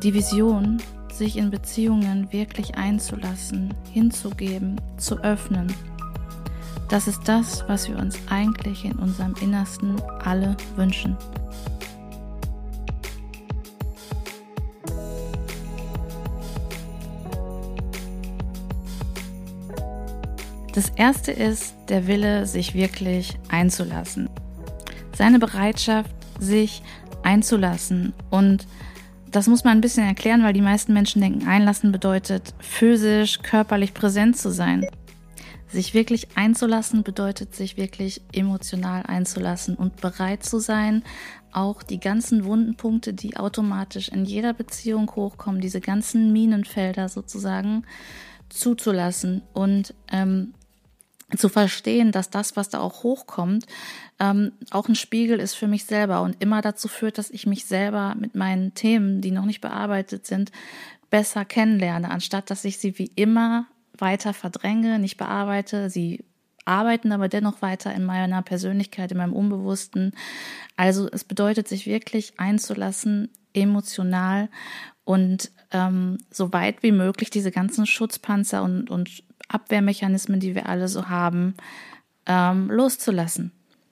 Die Vision, sich in Beziehungen wirklich einzulassen, hinzugeben, zu öffnen, das ist das, was wir uns eigentlich in unserem Innersten alle wünschen. Das erste ist der Wille, sich wirklich einzulassen. Seine Bereitschaft, sich einzulassen. Und das muss man ein bisschen erklären, weil die meisten Menschen denken, einlassen bedeutet physisch, körperlich präsent zu sein. Sich wirklich einzulassen bedeutet, sich wirklich emotional einzulassen und bereit zu sein, auch die ganzen wunden Punkte, die automatisch in jeder Beziehung hochkommen, diese ganzen Minenfelder sozusagen, zuzulassen und zu verstehen, dass das, was da auch hochkommt, auch ein Spiegel ist für mich selber und immer dazu führt, dass ich mich selber mit meinen Themen, die noch nicht bearbeitet sind, besser kennenlerne, anstatt dass ich sie wie immer weiter verdränge, nicht bearbeite. Sie arbeiten aber dennoch weiter in meiner Persönlichkeit, in meinem Unbewussten. Also es bedeutet, sich wirklich einzulassen, emotional und so weit wie möglich diese ganzen Schutzpanzer und Abwehrmechanismen, die wir alle so haben, loszulassen.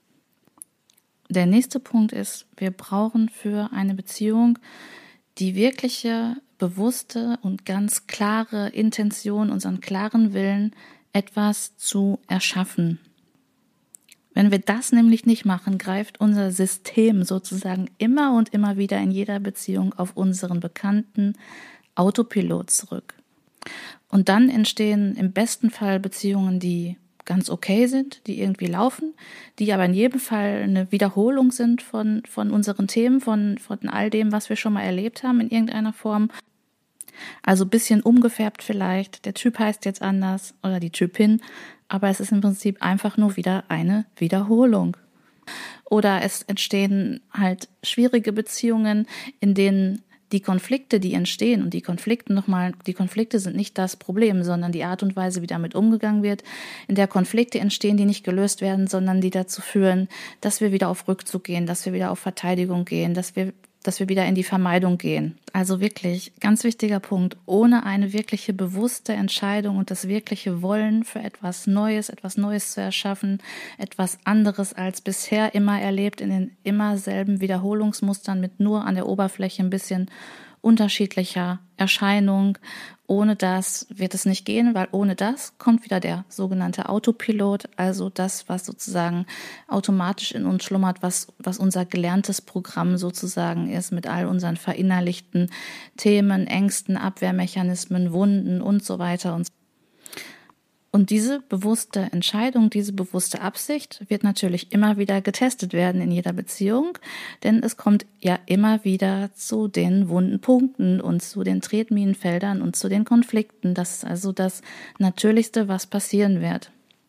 Der nächste Punkt ist, wir brauchen für eine Beziehung die wirkliche, bewusste und ganz klare Intention, unseren klaren Willen, etwas zu erschaffen. Wenn wir das nämlich nicht machen, greift unser System sozusagen immer und immer wieder in jeder Beziehung auf unseren bekannten Autopilot zurück. Und dann entstehen im besten Fall Beziehungen, die ganz okay sind, die irgendwie laufen, die aber in jedem Fall eine Wiederholung sind von unseren Themen, von all dem, was wir schon mal erlebt haben in irgendeiner Form. Also ein bisschen umgefärbt vielleicht, der Typ heißt jetzt anders oder die Typin, aber es ist im Prinzip einfach nur wieder eine Wiederholung. Oder es entstehen halt schwierige Beziehungen, in denen die Konflikte, die entstehen, und die Konflikte sind nicht das Problem, sondern die Art und Weise, wie damit umgegangen wird, in der Konflikte entstehen, die nicht gelöst werden, sondern die dazu führen, dass wir wieder auf Rückzug gehen, dass wir wieder auf Verteidigung gehen, dass wir wieder in die Vermeidung gehen. Also wirklich, ganz wichtiger Punkt, ohne eine wirkliche bewusste Entscheidung und das wirkliche Wollen für etwas Neues zu erschaffen, etwas anderes als bisher immer erlebt, in den immer selben Wiederholungsmustern mit nur an der Oberfläche ein bisschen unterschiedlicher Erscheinung. Ohne das wird es nicht gehen, weil ohne das kommt wieder der sogenannte Autopilot, also das, was sozusagen automatisch in uns schlummert, was unser gelerntes Programm sozusagen ist, mit all unseren verinnerlichten Themen, Ängsten, Abwehrmechanismen, Wunden und so weiter und so. Und diese bewusste Entscheidung, diese bewusste Absicht wird natürlich immer wieder getestet werden in jeder Beziehung, denn es kommt ja immer wieder zu den wunden Punkten und zu den Tretminenfeldern und zu den Konflikten. Das ist also das Natürlichste, was passieren wird.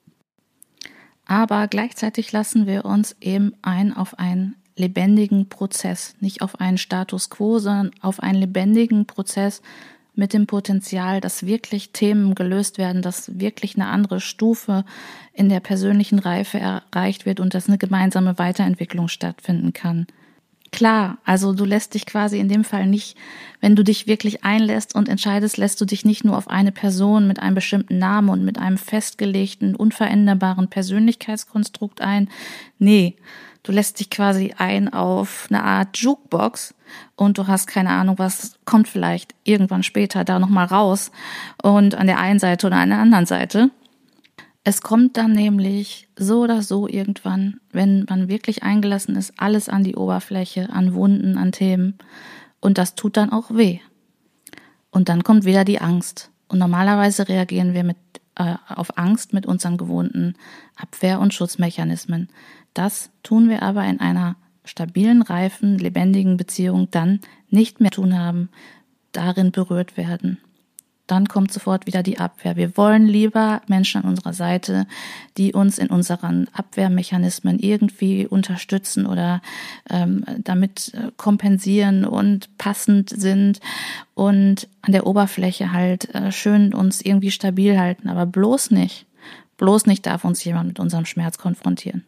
Aber gleichzeitig lassen wir uns eben ein auf einen lebendigen Prozess, nicht auf einen Status quo, sondern auf einen lebendigen Prozess, mit dem Potenzial, dass wirklich Themen gelöst werden, dass wirklich eine andere Stufe in der persönlichen Reife erreicht wird und dass eine gemeinsame Weiterentwicklung stattfinden kann. Klar, also du lässt dich quasi in dem Fall nicht, wenn du dich wirklich einlässt und entscheidest, lässt du dich nicht nur auf eine Person mit einem bestimmten Namen und mit einem festgelegten, unveränderbaren Persönlichkeitskonstrukt ein. Nee, du lässt dich quasi ein auf eine Art Jukebox und du hast keine Ahnung, was kommt vielleicht irgendwann später da nochmal raus und an der einen Seite oder an der anderen Seite. Es kommt dann nämlich so oder so irgendwann, wenn man wirklich eingelassen ist, alles an die Oberfläche, an Wunden, an Themen. Und das tut dann auch weh. Und dann kommt wieder die Angst. Und normalerweise reagieren wir auf Angst mit unseren gewohnten Abwehr- und Schutzmechanismen. Das tun wir aber in einer stabilen, reifen, lebendigen Beziehung dann nicht mehr tun haben, darin berührt werden. Dann kommt sofort wieder die Abwehr. Wir wollen lieber Menschen an unserer Seite, die uns in unseren Abwehrmechanismen irgendwie unterstützen oder damit kompensieren und passend sind und an der Oberfläche halt schön uns irgendwie stabil halten. Aber bloß nicht darf uns jemand mit unserem Schmerz konfrontieren.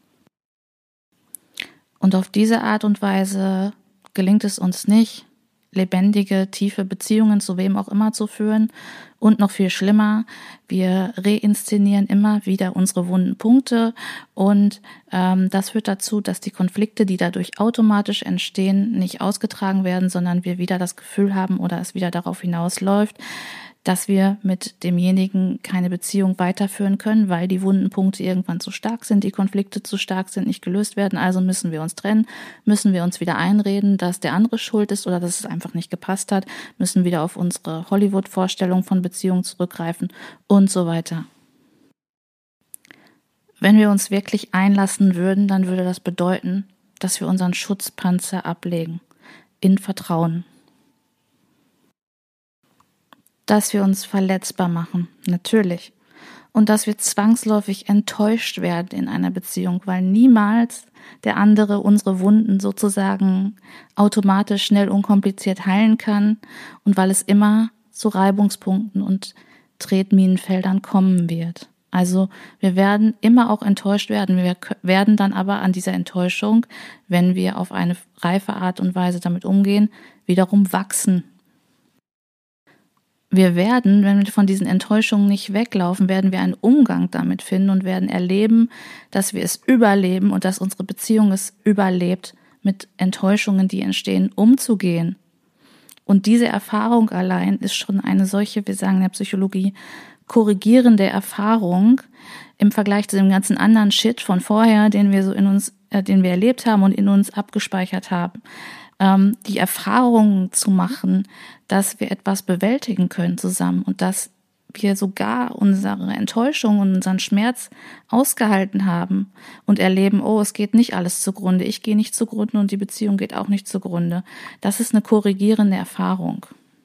Und auf diese Art und Weise gelingt es uns nicht, lebendige, tiefe Beziehungen zu wem auch immer zu führen. Und noch viel schlimmer, wir reinszenieren immer wieder unsere wunden Punkte und das führt dazu, dass die Konflikte, die dadurch automatisch entstehen, nicht ausgetragen werden, sondern wir wieder das Gefühl haben oder es wieder darauf hinausläuft, dass wir mit demjenigen keine Beziehung weiterführen können, weil die wunden Punkte irgendwann zu stark sind, die Konflikte zu stark sind, nicht gelöst werden. Also müssen wir uns trennen, müssen wir uns wieder einreden, dass der andere schuld ist oder dass es einfach nicht gepasst hat, müssen wieder auf unsere Hollywood-Vorstellung von Beziehungen zurückgreifen und so weiter. Wenn wir uns wirklich einlassen würden, dann würde das bedeuten, dass wir unseren Schutzpanzer ablegen, in Vertrauen. Dass wir uns verletzbar machen, natürlich. Und dass wir zwangsläufig enttäuscht werden in einer Beziehung, weil niemals der andere unsere Wunden sozusagen automatisch, schnell, unkompliziert heilen kann und weil es immer zu Reibungspunkten und Tretminenfeldern kommen wird. Also wir werden immer auch enttäuscht werden. Wir werden dann aber an dieser Enttäuschung, wenn wir auf eine reife Art und Weise damit umgehen, wiederum wachsen. Wir werden, wenn wir von diesen Enttäuschungen nicht weglaufen, werden wir einen Umgang damit finden und werden erleben, dass wir es überleben und dass unsere Beziehung es überlebt, mit Enttäuschungen, die entstehen, umzugehen. Und diese Erfahrung allein ist schon eine solche, wir sagen in der Psychologie, korrigierende Erfahrung im Vergleich zu dem ganzen anderen Shit von vorher, den wir so in uns, den wir erlebt haben und in uns abgespeichert haben. Die Erfahrung zu machen, dass wir etwas bewältigen können zusammen und dass wir sogar unsere Enttäuschung und unseren Schmerz ausgehalten haben und erleben, oh, es geht nicht alles zugrunde, ich gehe nicht zugrunde und die Beziehung geht auch nicht zugrunde. Das ist eine korrigierende Erfahrung.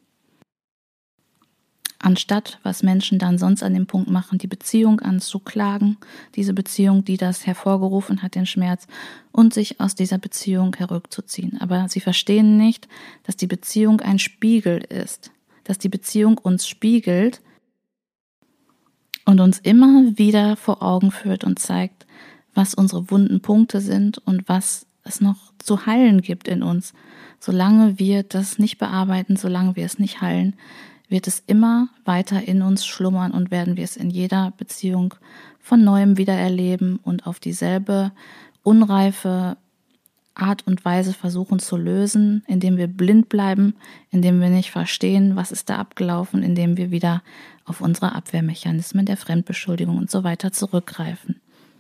Anstatt, was Menschen dann sonst an dem Punkt machen, die Beziehung anzuklagen, diese Beziehung, die das hervorgerufen hat, den Schmerz, und sich aus dieser Beziehung herückzuziehen. Aber sie verstehen nicht, dass die Beziehung ein Spiegel ist, dass die Beziehung uns spiegelt und uns immer wieder vor Augen führt und zeigt, was unsere wunden Punkte sind und was es noch zu heilen gibt in uns. Solange wir das nicht bearbeiten, solange wir es nicht heilen, wird es immer weiter in uns schlummern und werden wir es in jeder Beziehung von Neuem wieder erleben und auf dieselbe unreife Art und Weise versuchen zu lösen, indem wir blind bleiben, indem wir nicht verstehen, was ist da abgelaufen, indem wir wieder auf unsere Abwehrmechanismen der Fremdbeschuldigung und so weiter zurückgreifen.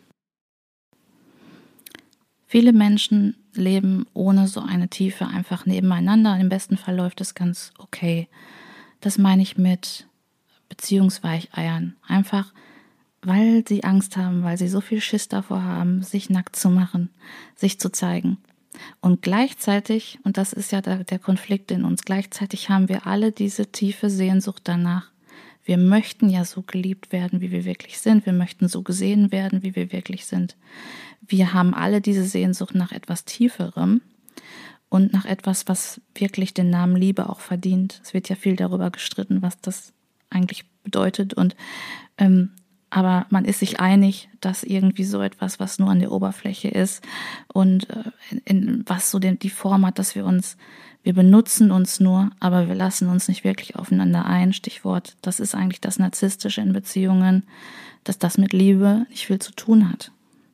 Viele Menschen leben ohne so eine Tiefe einfach nebeneinander. Im besten Fall läuft es ganz okay. Das meine ich mit Beziehungsweicheiern. Einfach, weil sie Angst haben, weil sie so viel Schiss davor haben, sich nackt zu machen, sich zu zeigen. Und gleichzeitig, und das ist ja der Konflikt in uns, gleichzeitig haben wir alle diese tiefe Sehnsucht danach. Wir möchten ja so geliebt werden, wie wir wirklich sind. Wir möchten so gesehen werden, wie wir wirklich sind. Wir haben alle diese Sehnsucht nach etwas Tieferem. Und nach etwas, was wirklich den Namen Liebe auch verdient. Es wird ja viel darüber gestritten, was das eigentlich bedeutet. Und aber man ist sich einig, dass irgendwie so etwas, was nur an der Oberfläche ist und was so die Form hat, dass wir benutzen uns nur, aber wir lassen uns nicht wirklich aufeinander ein. Stichwort, das ist eigentlich das Narzisstische in Beziehungen, dass das mit Liebe nicht viel zu tun hat.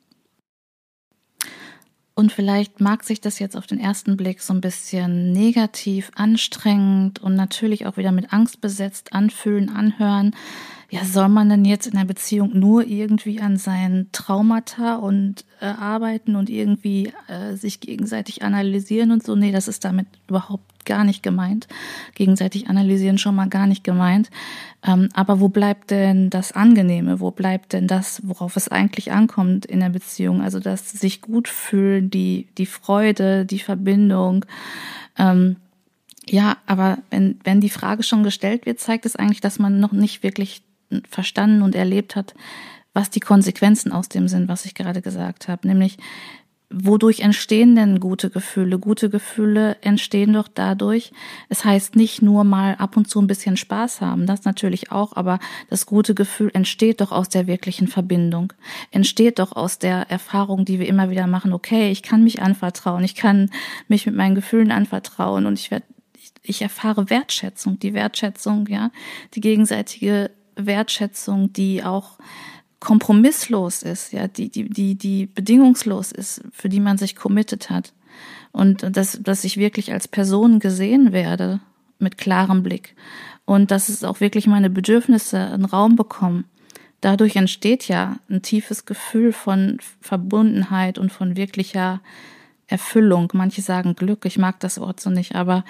Und vielleicht mag sich das jetzt auf den ersten Blick so ein bisschen negativ, anstrengend und natürlich auch wieder mit Angst besetzt anfühlen, anhören. Ja, soll man denn jetzt in der Beziehung nur irgendwie an seinen Traumata und arbeiten und irgendwie sich gegenseitig analysieren und so? Nee, das ist damit überhaupt gar nicht gemeint. Gegenseitig analysieren schon mal gar nicht gemeint. Aber wo bleibt denn das Angenehme? Wo bleibt denn das, worauf es eigentlich ankommt in der Beziehung? Also das sich gut fühlen, die Freude, die Verbindung. Ja, aber wenn die Frage schon gestellt wird, zeigt es eigentlich, dass man noch nicht wirklich verstanden und erlebt hat, was die Konsequenzen aus dem sind, was ich gerade gesagt habe. Nämlich, wodurch entstehen denn gute Gefühle? Gute Gefühle entstehen doch dadurch, es heißt nicht nur mal ab und zu ein bisschen Spaß haben, das natürlich auch, aber das gute Gefühl entsteht doch aus der wirklichen Verbindung, entsteht doch aus der Erfahrung, die wir immer wieder machen, okay, ich kann mich anvertrauen, ich kann mich mit meinen Gefühlen anvertrauen und ich erfahre Wertschätzung, die Wertschätzung, ja, die gegenseitige Wertschätzung, die auch kompromisslos ist, ja, die bedingungslos ist, für die man sich committed hat. Und dass ich wirklich als Person gesehen werde, mit klarem Blick. Und dass es auch wirklich meine Bedürfnisse einen Raum bekommen. Dadurch entsteht ja ein tiefes Gefühl von Verbundenheit und von wirklicher Erfüllung. Manche sagen Glück, ich mag das Wort so nicht, aber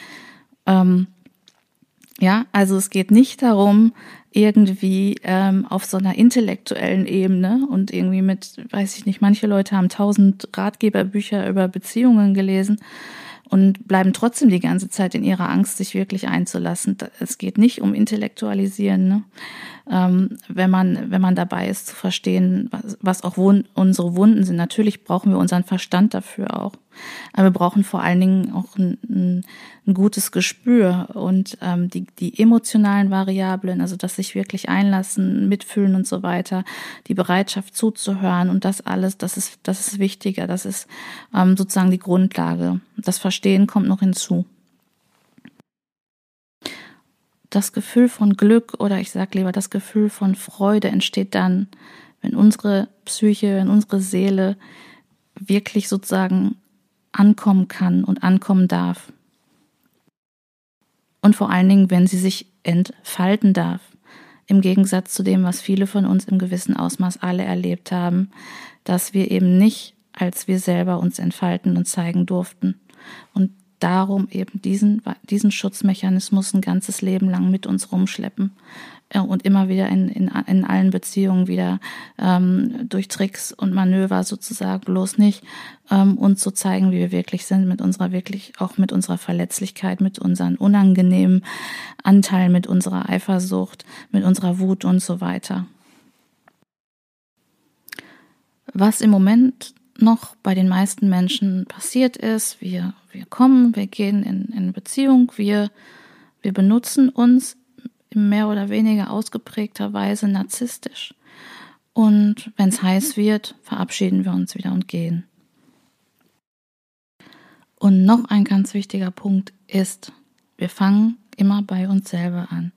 ja, also es geht nicht darum, irgendwie auf so einer intellektuellen Ebene und irgendwie mit, weiß ich nicht, manche Leute haben 1000 Ratgeberbücher über Beziehungen gelesen und bleiben trotzdem die ganze Zeit in ihrer Angst, sich wirklich einzulassen. Es geht nicht um Intellektualisieren, ne? Wenn man dabei ist zu verstehen, was auch unsere Wunden sind. Natürlich brauchen wir unseren Verstand dafür auch. Aber wir brauchen vor allen Dingen auch ein gutes Gespür und die emotionalen Variablen, also das sich wirklich einlassen, mitfühlen und so weiter, die Bereitschaft zuzuhören und das alles, das ist wichtiger, das ist sozusagen die Grundlage. Das Verstehen kommt noch hinzu. Das Gefühl von Glück oder ich sag lieber, das Gefühl von Freude entsteht dann, wenn unsere Psyche, wenn unsere Seele wirklich sozusagen ankommen kann und ankommen darf. Und vor allen Dingen, wenn sie sich entfalten darf. Im Gegensatz zu dem, was viele von uns im gewissen Ausmaß alle erlebt haben, dass wir eben nicht als wir selber uns entfalten und zeigen durften. Und darum eben diesen Schutzmechanismus ein ganzes Leben lang mit uns rumschleppen und immer wieder in allen Beziehungen wieder durch Tricks und Manöver sozusagen bloß nicht uns so zeigen, wie wir wirklich sind, mit unserer Verletzlichkeit, mit unseren unangenehmen Anteilen, mit unserer Eifersucht, mit unserer Wut und so weiter. Was im Moment noch bei den meisten Menschen passiert ist, wir gehen in Beziehung, wir benutzen uns in mehr oder weniger ausgeprägter Weise narzisstisch. Und wenn es heiß wird, verabschieden wir uns wieder und gehen. Und noch ein ganz wichtiger Punkt ist, wir fangen immer bei uns selber an.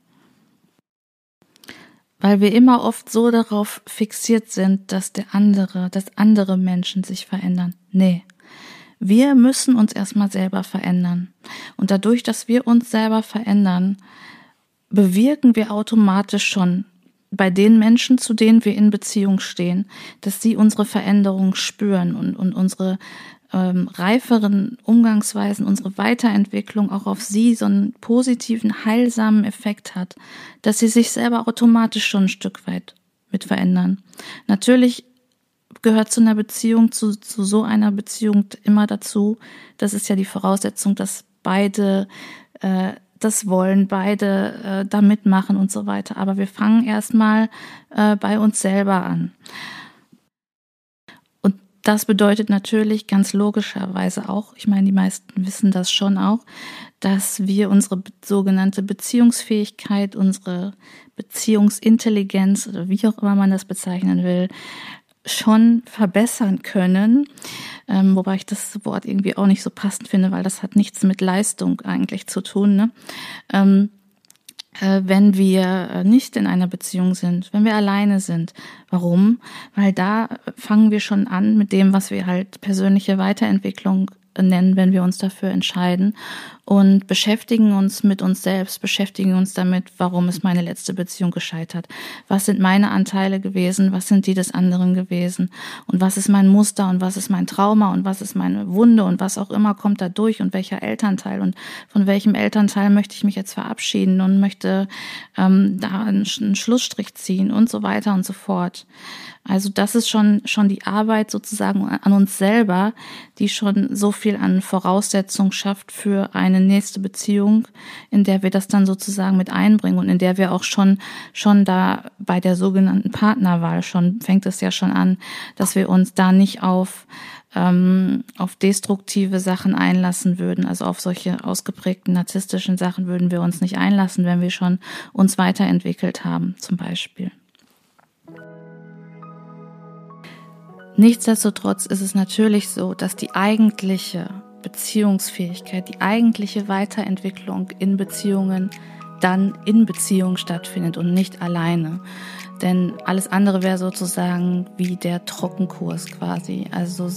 Weil wir immer oft so darauf fixiert sind, dass andere Menschen sich verändern. Nee, wir müssen uns erstmal selber verändern. Und dadurch, dass wir uns selber verändern, bewirken wir automatisch schon bei den Menschen, zu denen wir in Beziehung stehen, dass sie unsere Veränderung spüren und unsere reiferen Umgangsweisen, unsere Weiterentwicklung auch auf sie so einen positiven, heilsamen Effekt hat, dass sie sich selber automatisch schon ein Stück weit mit verändern. Natürlich gehört zu einer Beziehung, zu so einer Beziehung immer dazu, das ist ja die Voraussetzung, dass beide das wollen, beide da mitmachen und so weiter. Aber wir fangen erstmal bei uns selber an. Das bedeutet natürlich ganz logischerweise auch, ich meine, die meisten wissen das schon auch, dass wir unsere sogenannte Beziehungsfähigkeit, unsere Beziehungsintelligenz oder wie auch immer man das bezeichnen will, schon verbessern können. Wobei ich das Wort irgendwie auch nicht so passend finde, weil das hat nichts mit Leistung eigentlich zu tun, ne? Wenn wir nicht in einer Beziehung sind, wenn wir alleine sind. Warum? Weil da fangen wir schon an mit dem, was wir halt persönliche Weiterentwicklung nennen, wenn wir uns dafür entscheiden und beschäftigen uns mit uns selbst, beschäftigen uns damit, warum ist meine letzte Beziehung gescheitert? Was sind meine Anteile gewesen? Was sind die des anderen gewesen? Und was ist mein Muster und was ist mein Trauma und was ist meine Wunde und was auch immer kommt da durch und welcher Elternteil und von welchem Elternteil möchte ich mich jetzt verabschieden und möchte da einen Schlussstrich ziehen und so weiter und so fort. Also das ist schon die Arbeit sozusagen an uns selber, die schon so viel an Voraussetzung schafft für eine nächste Beziehung, in der wir das dann sozusagen mit einbringen und in der wir auch schon da bei der sogenannten Partnerwahl fängt es ja schon an, dass wir uns da nicht auf destruktive Sachen einlassen würden, also auf solche ausgeprägten narzisstischen Sachen würden wir uns nicht einlassen, wenn wir schon uns weiterentwickelt haben, zum Beispiel. Nichtsdestotrotz ist es natürlich so, dass die eigentliche Beziehungsfähigkeit, die eigentliche Weiterentwicklung in Beziehungen dann in Beziehung stattfindet und nicht alleine. Denn alles andere wäre sozusagen wie der Trockenkurs quasi. Also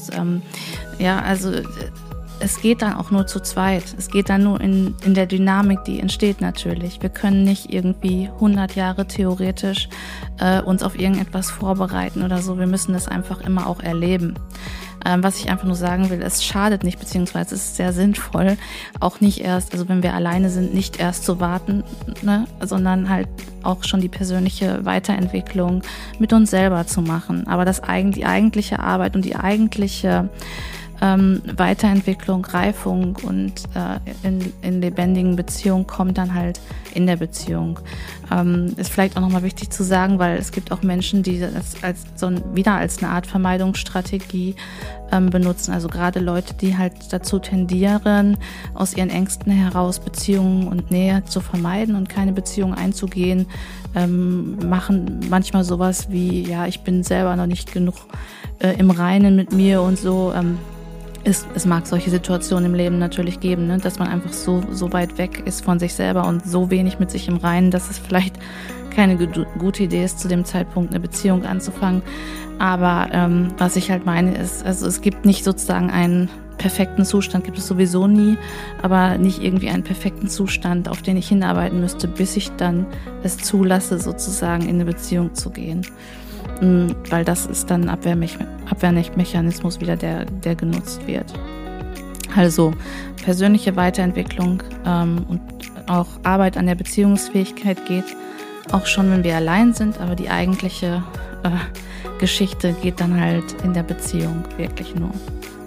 es geht dann auch nur zu zweit. Es geht dann nur in der Dynamik, die entsteht natürlich. Wir können nicht irgendwie 100 Jahre theoretisch uns auf irgendetwas vorbereiten oder so. Wir müssen das einfach immer auch erleben. Was ich einfach nur sagen will, es schadet nicht, beziehungsweise es ist sehr sinnvoll, auch nicht erst, also wenn wir alleine sind, nicht erst zu warten, ne, sondern halt auch schon die persönliche Weiterentwicklung mit uns selber zu machen. Aber die eigentliche Arbeit und die eigentliche Weiterentwicklung, Reifung und in lebendigen Beziehungen kommt dann halt in der Beziehung. Ist vielleicht auch nochmal wichtig zu sagen, weil es gibt auch Menschen, die das wieder als eine Art Vermeidungsstrategie benutzen. Also gerade Leute, die halt dazu tendieren, aus ihren Ängsten heraus Beziehungen und Nähe zu vermeiden und keine Beziehung einzugehen, machen manchmal sowas wie, ja, ich bin selber noch nicht genug im Reinen mit mir und so. Es mag solche Situationen im Leben natürlich geben, ne? Dass man einfach so weit weg ist von sich selber und so wenig mit sich im Reinen, dass es vielleicht keine gute Idee ist, zu dem Zeitpunkt eine Beziehung anzufangen. Aber was ich halt meine ist, also es gibt nicht sozusagen einen perfekten Zustand, gibt es sowieso nie, aber nicht irgendwie einen perfekten Zustand, auf den ich hinarbeiten müsste, bis ich dann es zulasse, sozusagen in eine Beziehung zu gehen. Weil das ist dann ein Abwehrmechanismus wieder, der genutzt wird. Also persönliche Weiterentwicklung und auch Arbeit an der Beziehungsfähigkeit geht auch schon, wenn wir allein sind, aber die eigentliche Geschichte geht dann halt in der Beziehung wirklich nur.